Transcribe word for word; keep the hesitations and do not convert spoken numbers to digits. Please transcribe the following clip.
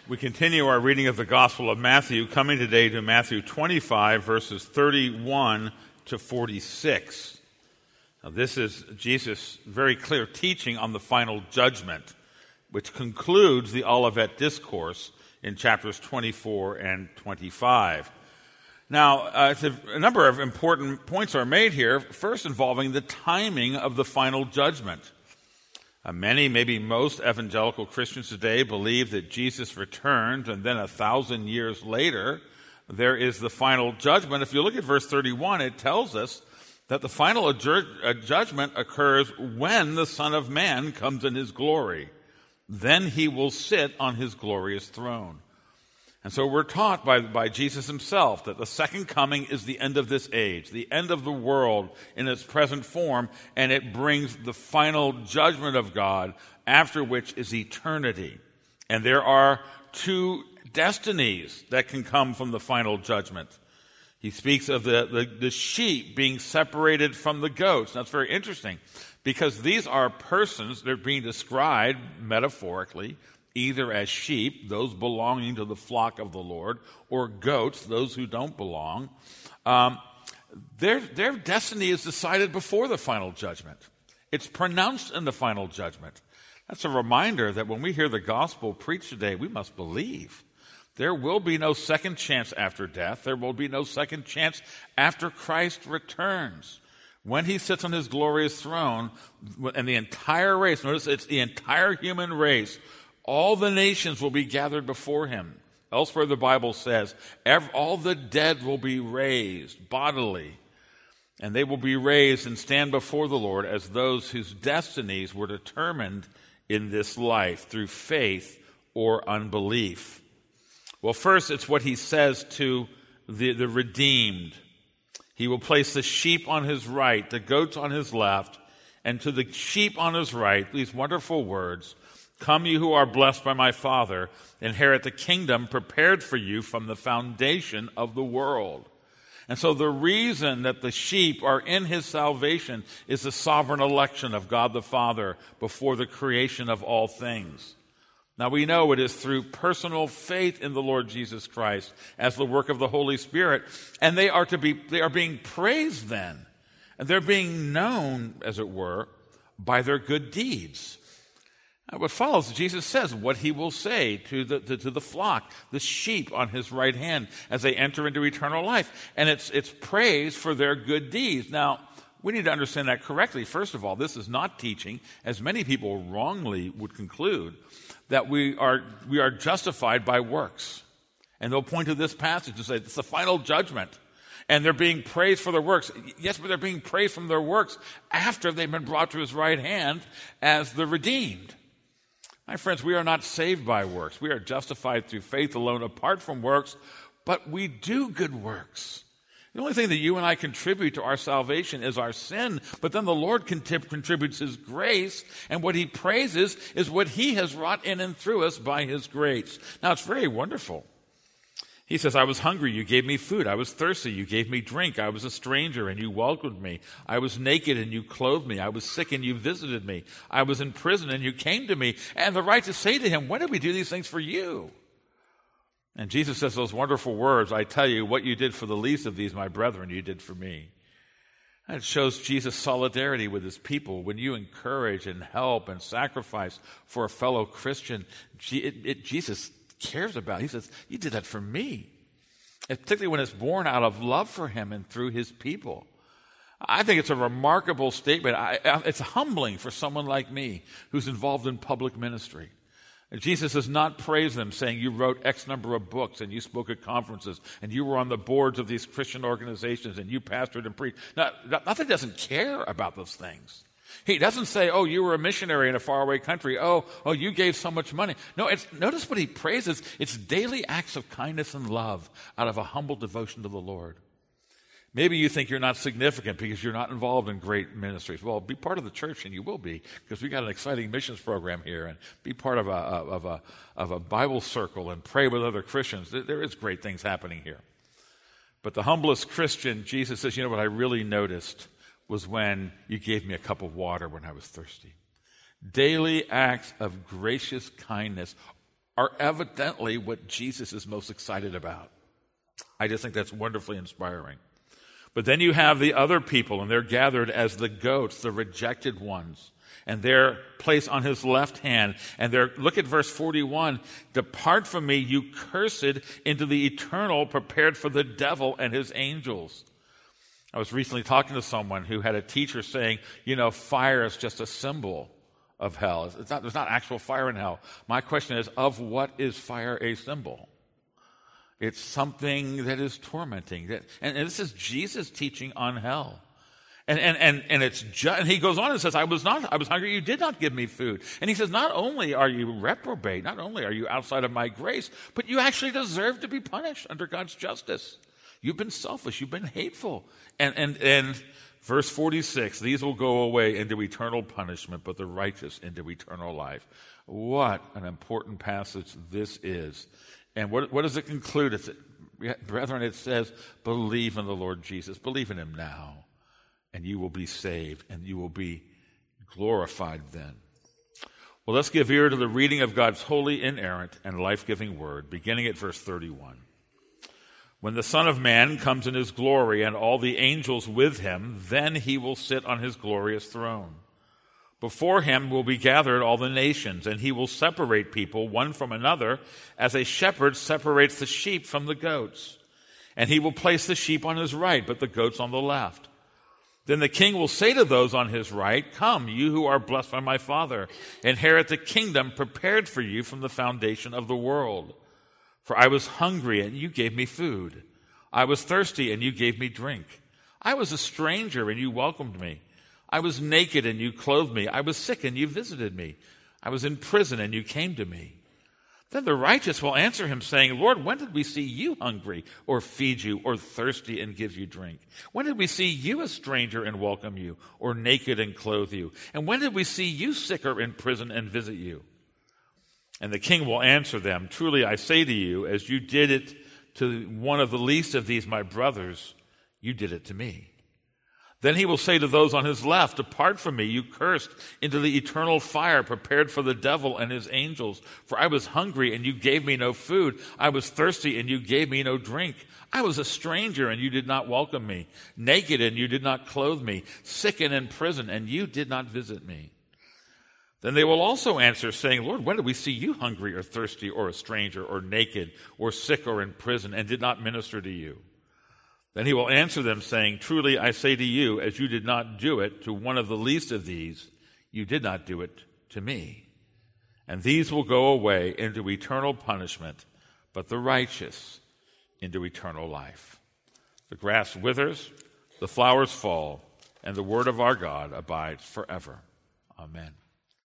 We continue our reading of the Gospel of Matthew, coming today to Matthew twenty-five, verses thirty-one to forty-six. Now, this is Jesus' very clear teaching on the final judgment, which concludes the Olivet Discourse in chapters twenty-four and twenty-five. Now, uh, a number of important points are made here, first involving the timing of the final judgment. Uh, many, maybe most evangelical Christians today believe that Jesus returned and then a thousand years later there is the final judgment. If you look at verse thirty-one, it tells us that the final adjur- uh, judgment occurs when the Son of Man comes in his glory. Then he will sit on his glorious throne. And so we're taught by, by Jesus himself that the second coming is the end of this age, the end of the world in its present form, and it brings the final judgment of God, after which is eternity. And there are two destinies that can come from the final judgment. He speaks of the, the, the sheep being separated from the goats. That's very interesting, because these are persons that are being described metaphorically either as sheep, those belonging to the flock of the Lord, or goats, those who don't belong. Um, their, their destiny is decided before the final judgment. It's pronounced in the final judgment. That's a reminder that when we hear the gospel preached today, we must believe. There will be no second chance after death. There will be no second chance after Christ returns. When he sits on his glorious throne, and the entire race, notice it's the entire human race, all the nations will be gathered before him. Elsewhere, the Bible says, all the dead will be raised bodily, and they will be raised and stand before the Lord as those whose destinies were determined in this life through faith or unbelief. Well, first, it's what he says to the, the redeemed. He will place the sheep on his right, the goats on his left, and to the sheep on his right, these wonderful words, "Come, you who are blessed by my Father, inherit the kingdom prepared for you from the foundation of the world." And so the reason that the sheep are in his salvation is the sovereign election of God the Father before the creation of all things. Now we know it is through personal faith in the Lord Jesus Christ as the work of the Holy Spirit, and they are to be they are being praised then, and they're being known, as it were, by their good deeds. Now, what follows, Jesus says what he will say to the, to, to the flock, the sheep on his right hand, as they enter into eternal life. And it's, it's praise for their good deeds. Now, we need to understand that correctly. First of all, this is not teaching, as many people wrongly would conclude, that we are, we are justified by works. And they'll point to this passage and say, it's the final judgment. And they're being praised for their works. Yes, but they're being praised from their works after they've been brought to his right hand as the redeemed. My friends, we are not saved by works. We are justified through faith alone, apart from works, but we do good works. The only thing that you and I contribute to our salvation is our sin, but then the Lord contib- contributes his grace, and what he praises is what he has wrought in and through us by his grace. Now, it's very wonderful. He says, "I was hungry, you gave me food. I was thirsty, you gave me drink. I was a stranger, and you welcomed me. I was naked, and you clothed me. I was sick, and you visited me. I was in prison, and you came to me." And the right to say to him, "When did we do these things for you?" And Jesus says those wonderful words, "I tell you, what you did for the least of these, my brethren, you did for me." And it shows Jesus' solidarity with his people. When you encourage and help and sacrifice for a fellow Christian, it, it, Jesus cares about. He says, "You did that for me." And particularly when it's born out of love for him and through his people. I think it's a remarkable statement. I, it's humbling for someone like me who's involved in public ministry. And Jesus does not praise them, saying, "You wrote X number of books, and you spoke at conferences, and you were on the boards of these Christian organizations, and you pastored and preached." Now, nothing doesn't care about those things. He doesn't say, "Oh, you were a missionary in a faraway country. Oh, oh, you gave so much money." No, it's, notice what he praises. It's daily acts of kindness and love out of a humble devotion to the Lord. Maybe you think you're not significant because you're not involved in great ministries. Well, be part of the church, and you will be, because we've got an exciting missions program here, and be part of a, of a, of a Bible circle and pray with other Christians. There is great things happening here. But the humblest Christian, Jesus says, "You know what I really noticed was when you gave me a cup of water when I was thirsty." Daily acts of gracious kindness are evidently what Jesus is most excited about. I just think that's wonderfully inspiring. But then you have the other people, and they're gathered as the goats, the rejected ones. And they're placed on his left hand. And they're, look at verse forty-one. Depart from me, you cursed, into the eternal prepared for the devil and his angels. I was recently talking to someone who had a teacher saying, you know, fire is just a symbol of hell. It's not, there's not actual fire in hell. My question is, of what is fire a symbol? It's something that is tormenting. That, and, and this is Jesus teaching on hell. And and and and it's ju- and he goes on and says, I was not I was hungry, you did not give me food. And he says, not only are you reprobate, not only are you outside of my grace, but you actually deserve to be punished under God's justice. You've been selfish, you've been hateful. And and and verse forty-six, these will go away into eternal punishment, but the righteous into eternal life. What an important passage this is. And what what does it conclude? It's, brethren, it says, believe in the Lord Jesus. Believe in him now. And you will be saved, and you will be glorified then. Well, let's give ear to the reading of God's holy, inerrant, and life-giving word, beginning at verse thirty-one. When the Son of Man comes in his glory, and all the angels with him, then he will sit on his glorious throne. Before him will be gathered all the nations, and he will separate people one from another, as a shepherd separates the sheep from the goats. And he will place the sheep on his right, but the goats on the left. Then the king will say to those on his right, come, you who are blessed by my Father, inherit the kingdom prepared for you from the foundation of the world. For I was hungry, and you gave me food. I was thirsty, and you gave me drink. I was a stranger, and you welcomed me. I was naked, and you clothed me. I was sick, and you visited me. I was in prison, and you came to me. Then the righteous will answer him, saying, Lord, when did we see you hungry, or feed you, or thirsty and give you drink? When did we see you a stranger and welcome you, or naked and clothe you? And when did we see you sick or in prison and visit you? And the king will answer them, truly I say to you, as you did it to one of the least of these my brothers, you did it to me. Then he will say to those on his left, depart from me, you cursed, into the eternal fire prepared for the devil and his angels. For I was hungry, and you gave me no food. I was thirsty, and you gave me no drink. I was a stranger, and you did not welcome me. Naked, and you did not clothe me. Sick and in prison, and you did not visit me. Then they will also answer, saying, Lord, when did we see you hungry or thirsty or a stranger or naked or sick or in prison and did not minister to you? Then he will answer them, saying, truly I say to you, as you did not do it to one of the least of these, you did not do it to me. And these will go away into eternal punishment, but the righteous into eternal life. The grass withers, the flowers fall, and the word of our God abides forever. Amen.